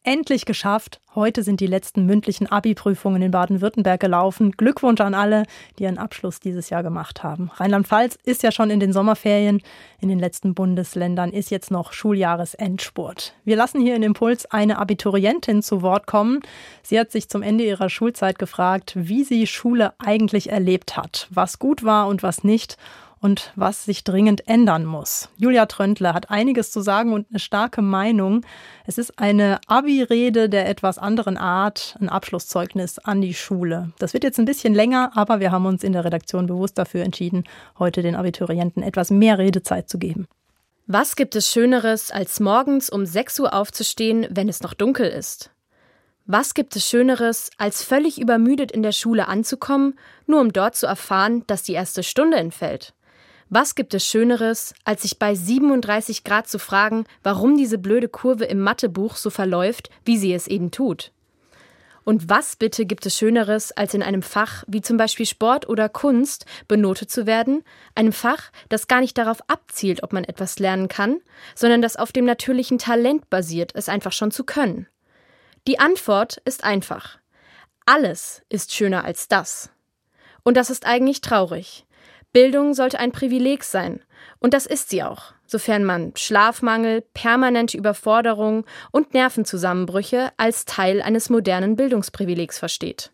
endlich geschafft. Heute sind die letzten mündlichen Abi-Prüfungen in Baden-Württemberg gelaufen. Glückwunsch an alle, die ihren Abschluss dieses Jahr gemacht haben. Rheinland-Pfalz ist ja schon in den Sommerferien. In den letzten Bundesländern ist jetzt noch Schuljahresendspurt. Wir lassen hier in Impuls eine Abiturientin zu Wort kommen. Sie hat sich zum Ende ihrer Schulzeit gefragt, wie sie Schule eigentlich erlebt hat, was gut war und was nicht. Und was sich dringend ändern muss. Julia Tröndle hat einiges zu sagen und eine starke Meinung. Es ist eine Abi-Rede der etwas anderen Art, ein Abschlusszeugnis an die Schule. Das wird jetzt ein bisschen länger, aber wir haben uns in der Redaktion bewusst dafür entschieden, heute den Abiturienten etwas mehr Redezeit zu geben. Was gibt es Schöneres, als morgens um 6 Uhr aufzustehen, wenn es noch dunkel ist? Was gibt es Schöneres, als völlig übermüdet in der Schule anzukommen, nur um dort zu erfahren, dass die erste Stunde entfällt? Was gibt es Schöneres, als sich bei 37 Grad zu fragen, warum diese blöde Kurve im Mathebuch so verläuft, wie sie es eben tut? Und was bitte gibt es Schöneres, als in einem Fach wie zum Beispiel Sport oder Kunst benotet zu werden? Einem Fach, das gar nicht darauf abzielt, ob man etwas lernen kann, sondern das auf dem natürlichen Talent basiert, es einfach schon zu können. Die Antwort ist einfach. Alles ist schöner als das. Und das ist eigentlich traurig. Bildung sollte ein Privileg sein. Und das ist sie auch, sofern man Schlafmangel, permanente Überforderung und Nervenzusammenbrüche als Teil eines modernen Bildungsprivilegs versteht.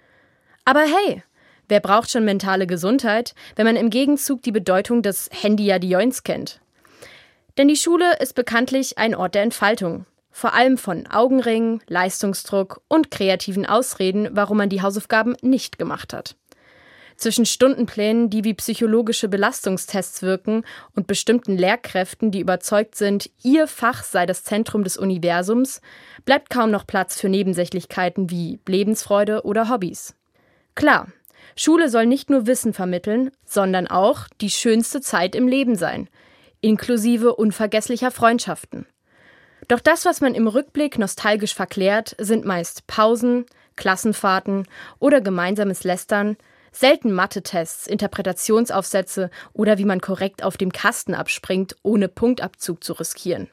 Aber hey, wer braucht schon mentale Gesundheit, wenn man im Gegenzug die Bedeutung des Handy-Jadioins kennt? Denn die Schule ist bekanntlich ein Ort der Entfaltung. Vor allem von Augenringen, Leistungsdruck und kreativen Ausreden, warum man die Hausaufgaben nicht gemacht hat. Zwischen Stundenplänen, die wie psychologische Belastungstests wirken, und bestimmten Lehrkräften, die überzeugt sind, ihr Fach sei das Zentrum des Universums, bleibt kaum noch Platz für Nebensächlichkeiten wie Lebensfreude oder Hobbys. Klar, Schule soll nicht nur Wissen vermitteln, sondern auch die schönste Zeit im Leben sein, inklusive unvergesslicher Freundschaften. Doch das, was man im Rückblick nostalgisch verklärt, sind meist Pausen, Klassenfahrten oder gemeinsames Lästern, selten Mathe-Tests, Interpretationsaufsätze oder wie man korrekt auf dem Kasten abspringt, ohne Punktabzug zu riskieren.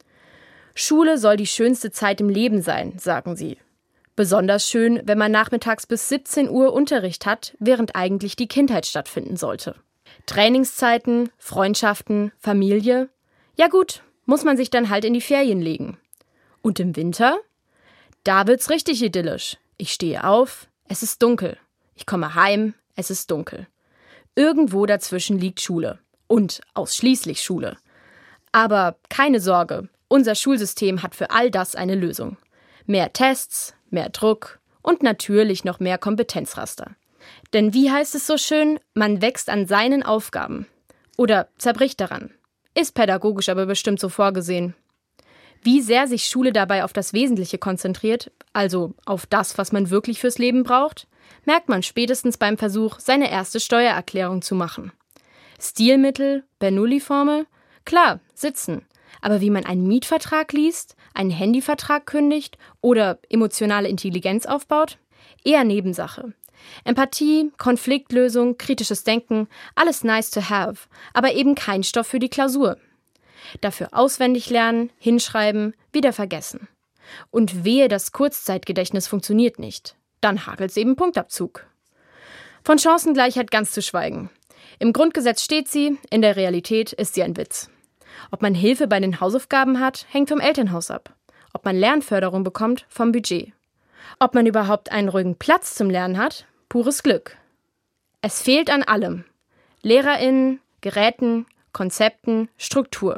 Schule soll die schönste Zeit im Leben sein, sagen sie. Besonders schön, wenn man nachmittags bis 17 Uhr Unterricht hat, während eigentlich die Kindheit stattfinden sollte. Trainingszeiten, Freundschaften, Familie? Ja gut, muss man sich dann halt in die Ferien legen. Und im Winter? Da wird's richtig idyllisch. Ich stehe auf, es ist dunkel. Ich komme heim, es ist dunkel. Irgendwo dazwischen liegt Schule. Und ausschließlich Schule. Aber keine Sorge, unser Schulsystem hat für all das eine Lösung. Mehr Tests, mehr Druck und natürlich noch mehr Kompetenzraster. Denn wie heißt es so schön, man wächst an seinen Aufgaben. Oder zerbricht daran. Ist pädagogisch aber bestimmt so vorgesehen. Wie sehr sich Schule dabei auf das Wesentliche konzentriert, also auf das, was man wirklich fürs Leben braucht, merkt man spätestens beim Versuch, seine erste Steuererklärung zu machen. Stilmittel, Bernoulli-Formel? Klar, sitzen. Aber wie man einen Mietvertrag liest, einen Handyvertrag kündigt oder emotionale Intelligenz aufbaut? Eher Nebensache. Empathie, Konfliktlösung, kritisches Denken, alles nice to have, aber eben kein Stoff für die Klausur. Dafür auswendig lernen, hinschreiben, wieder vergessen. Und wehe, das Kurzzeitgedächtnis funktioniert nicht. Dann hagelt's eben Punktabzug. Von Chancengleichheit ganz zu schweigen. Im Grundgesetz steht sie, in der Realität ist sie ein Witz. Ob man Hilfe bei den Hausaufgaben hat, hängt vom Elternhaus ab. Ob man Lernförderung bekommt, vom Budget. Ob man überhaupt einen ruhigen Platz zum Lernen hat, pures Glück. Es fehlt an allem. LehrerInnen, Geräten, Konzepten, Struktur.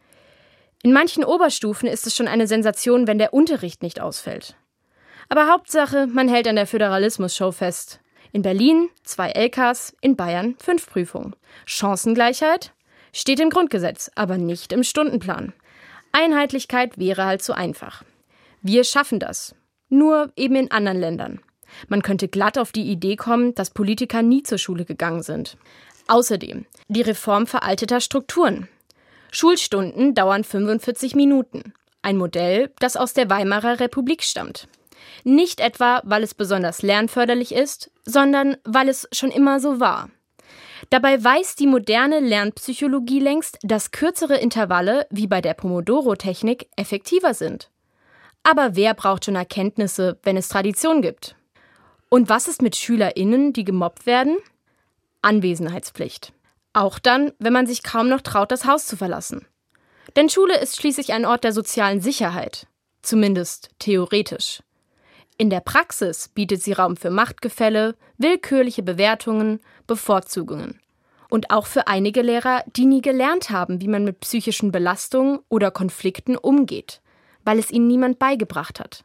In manchen Oberstufen ist es schon eine Sensation, wenn der Unterricht nicht ausfällt. Aber Hauptsache, man hält an der Föderalismus-Show fest. In Berlin 2 LKs, in Bayern 5 Prüfungen. Chancengleichheit? Steht im Grundgesetz, aber nicht im Stundenplan. Einheitlichkeit wäre halt so einfach. Wir schaffen das. Nur eben in anderen Ländern. Man könnte glatt auf die Idee kommen, dass Politiker nie zur Schule gegangen sind. Außerdem die Reform veralteter Strukturen. Schulstunden dauern 45 Minuten. Ein Modell, das aus der Weimarer Republik stammt. Nicht etwa, weil es besonders lernförderlich ist, sondern weil es schon immer so war. Dabei weiß die moderne Lernpsychologie längst, dass kürzere Intervalle, wie bei der Pomodoro-Technik, effektiver sind. Aber wer braucht schon Erkenntnisse, wenn es Tradition gibt? Und was ist mit SchülerInnen, die gemobbt werden? Anwesenheitspflicht. Auch dann, wenn man sich kaum noch traut, das Haus zu verlassen. Denn Schule ist schließlich ein Ort der sozialen Sicherheit. Zumindest theoretisch. In der Praxis bietet sie Raum für Machtgefälle, willkürliche Bewertungen, Bevorzugungen. Und auch für einige Lehrer, die nie gelernt haben, wie man mit psychischen Belastungen oder Konflikten umgeht, weil es ihnen niemand beigebracht hat.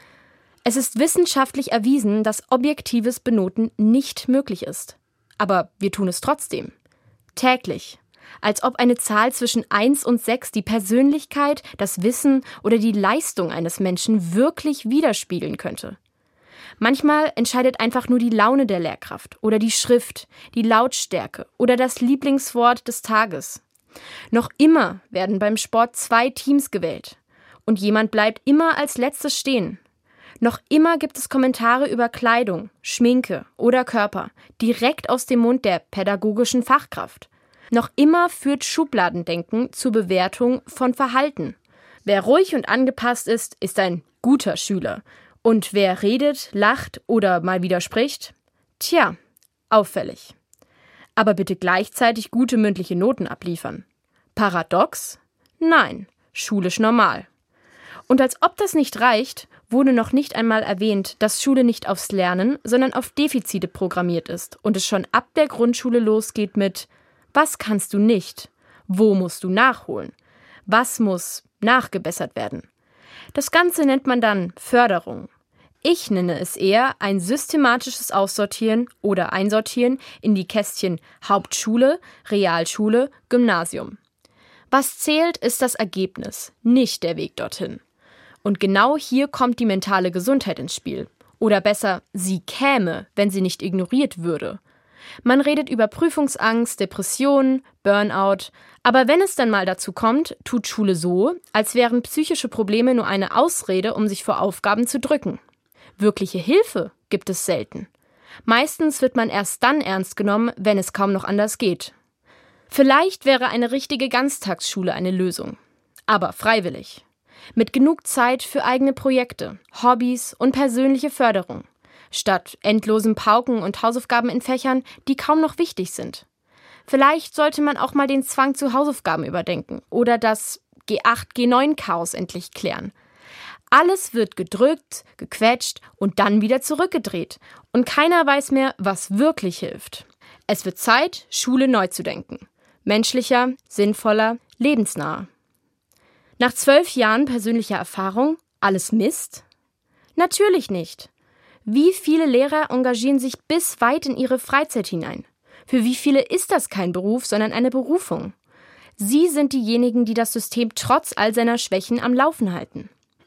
Es ist wissenschaftlich erwiesen, dass objektives Benoten nicht möglich ist. Aber wir tun es trotzdem. Täglich. Als ob eine Zahl zwischen 1 und 6 die Persönlichkeit, das Wissen oder die Leistung eines Menschen wirklich widerspiegeln könnte. Manchmal entscheidet einfach nur die Laune der Lehrkraft oder die Schrift, die Lautstärke oder das Lieblingswort des Tages. Noch immer werden beim Sport 2 Teams gewählt. Und jemand bleibt immer als Letztes stehen. Noch immer gibt es Kommentare über Kleidung, Schminke oder Körper, direkt aus dem Mund der pädagogischen Fachkraft. Noch immer führt Schubladendenken zur Bewertung von Verhalten. Wer ruhig und angepasst ist, ist ein guter Schüler. Und wer redet, lacht oder mal widerspricht? Tja, auffällig. Aber bitte gleichzeitig gute mündliche Noten abliefern. Paradox? Nein, schulisch normal. Und als ob das nicht reicht, wurde noch nicht einmal erwähnt, dass Schule nicht aufs Lernen, sondern auf Defizite programmiert ist und es schon ab der Grundschule losgeht mit: Was kannst du nicht? Wo musst du nachholen? Was muss nachgebessert werden? Das Ganze nennt man dann Förderung. Ich nenne es eher ein systematisches Aussortieren oder Einsortieren in die Kästchen Hauptschule, Realschule, Gymnasium. Was zählt, ist das Ergebnis, nicht der Weg dorthin. Und genau hier kommt die mentale Gesundheit ins Spiel. Oder besser, sie käme, wenn sie nicht ignoriert würde. Man redet über Prüfungsangst, Depressionen, Burnout. Aber wenn es dann mal dazu kommt, tut Schule so, als wären psychische Probleme nur eine Ausrede, um sich vor Aufgaben zu drücken. Wirkliche Hilfe gibt es selten. Meistens wird man erst dann ernst genommen, wenn es kaum noch anders geht. Vielleicht wäre eine richtige Ganztagsschule eine Lösung. Aber freiwillig. Mit genug Zeit für eigene Projekte, Hobbys und persönliche Förderung. Statt endlosen Pauken und Hausaufgaben in Fächern, die kaum noch wichtig sind. Vielleicht sollte man auch mal den Zwang zu Hausaufgaben überdenken oder das G8, G9-Chaos endlich klären. Alles wird gedrückt, gequetscht und dann wieder zurückgedreht. Und keiner weiß mehr, was wirklich hilft. Es wird Zeit, Schule neu zu denken. Menschlicher, sinnvoller, lebensnah. Nach 12 Jahren persönlicher Erfahrung, alles Mist? Natürlich nicht. Wie viele Lehrer engagieren sich bis weit in ihre Freizeit hinein? Für wie viele ist das kein Beruf, sondern eine Berufung? Sie sind diejenigen, die das System trotz all seiner Schwächen am Laufen halten.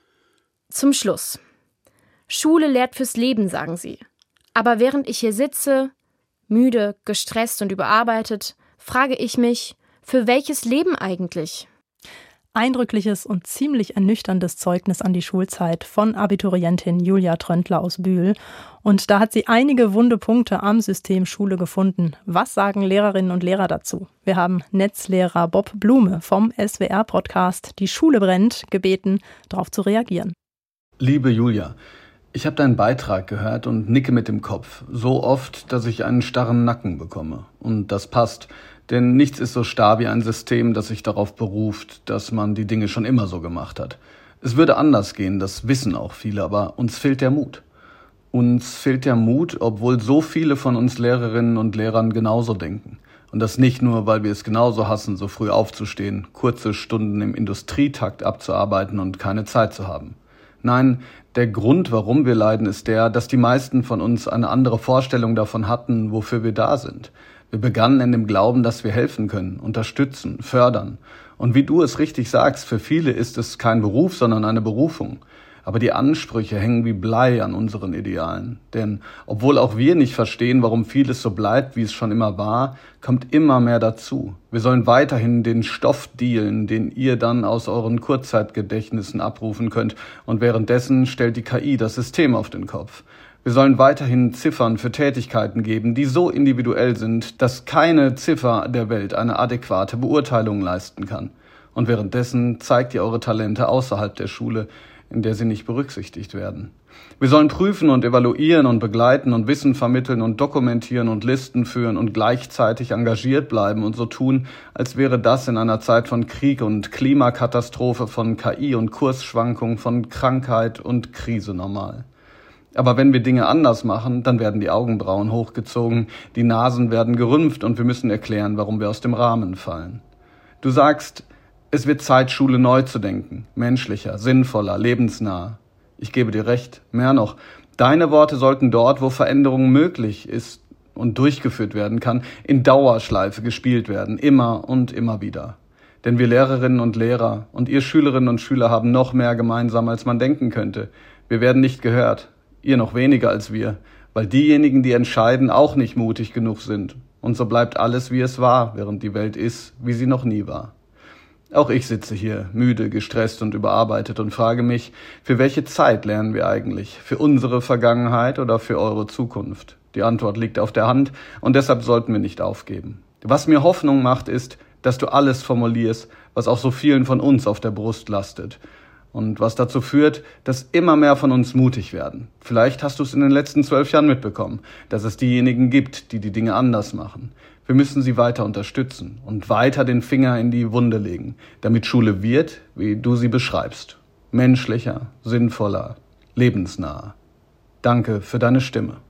Zum Schluss. Schule lehrt fürs Leben, sagen sie. Aber während ich hier sitze, müde, gestresst und überarbeitet, frage ich mich, für welches Leben eigentlich? Eindrückliches und ziemlich ernüchterndes Zeugnis an die Schulzeit von Abiturientin Julia Tröndler aus Bühl. Und da hat sie einige wunde Punkte am System Schule gefunden. Was sagen Lehrerinnen und Lehrer dazu? Wir haben Netzlehrer Bob Blume vom SWR-Podcast Die Schule brennt gebeten, darauf zu reagieren. Liebe Julia, ich habe deinen Beitrag gehört und nicke mit dem Kopf. So oft, dass ich einen starren Nacken bekomme. Und das passt. Denn nichts ist so starr wie ein System, das sich darauf beruft, dass man die Dinge schon immer so gemacht hat. Es würde anders gehen, das wissen auch viele, aber uns fehlt der Mut. Uns fehlt der Mut, obwohl so viele von uns Lehrerinnen und Lehrern genauso denken. Und das nicht nur, weil wir es genauso hassen, so früh aufzustehen, kurze Stunden im Industrietakt abzuarbeiten und keine Zeit zu haben. Nein, der Grund, warum wir leiden, ist der, dass die meisten von uns eine andere Vorstellung davon hatten, wofür wir da sind. Wir begannen in dem Glauben, dass wir helfen können, unterstützen, fördern. Und wie du es richtig sagst, für viele ist es kein Beruf, sondern eine Berufung. Aber die Ansprüche hängen wie Blei an unseren Idealen. Denn obwohl auch wir nicht verstehen, warum vieles so bleibt, wie es schon immer war, kommt immer mehr dazu. Wir sollen weiterhin den Stoff dealen, den ihr dann aus euren Kurzzeitgedächtnissen abrufen könnt. Und währenddessen stellt die KI das System auf den Kopf. Wir sollen weiterhin Ziffern für Tätigkeiten geben, die so individuell sind, dass keine Ziffer der Welt eine adäquate Beurteilung leisten kann. Und währenddessen zeigt ihr eure Talente außerhalb der Schule, in der sie nicht berücksichtigt werden. Wir sollen prüfen und evaluieren und begleiten und Wissen vermitteln und dokumentieren und Listen führen und gleichzeitig engagiert bleiben und so tun, als wäre das in einer Zeit von Krieg und Klimakatastrophe, von KI und Kursschwankungen, von Krankheit und Krise normal. Aber wenn wir Dinge anders machen, dann werden die Augenbrauen hochgezogen, die Nasen werden gerümpft und wir müssen erklären, warum wir aus dem Rahmen fallen. Du sagst, es wird Zeit, Schule neu zu denken, menschlicher, sinnvoller, lebensnah. Ich gebe dir recht, mehr noch, deine Worte sollten dort, wo Veränderung möglich ist und durchgeführt werden kann, in Dauerschleife gespielt werden, immer und immer wieder. Denn wir Lehrerinnen und Lehrer und ihr Schülerinnen und Schüler haben noch mehr gemeinsam, als man denken könnte. Wir werden nicht gehört, ihr noch weniger als wir, weil diejenigen, die entscheiden, auch nicht mutig genug sind. Und so bleibt alles, wie es war, während die Welt ist, wie sie noch nie war. Auch ich sitze hier, müde, gestresst und überarbeitet und frage mich, für welche Zeit lernen wir eigentlich? Für unsere Vergangenheit oder für eure Zukunft? Die Antwort liegt auf der Hand und deshalb sollten wir nicht aufgeben. Was mir Hoffnung macht, ist, dass du alles formulierst, was auch so vielen von uns auf der Brust lastet. Und was dazu führt, dass immer mehr von uns mutig werden. Vielleicht hast du es in den letzten 12 Jahren mitbekommen, dass es diejenigen gibt, die die Dinge anders machen. Wir müssen sie weiter unterstützen und weiter den Finger in die Wunde legen, damit Schule wird, wie du sie beschreibst. Menschlicher, sinnvoller, lebensnah. Danke für deine Stimme.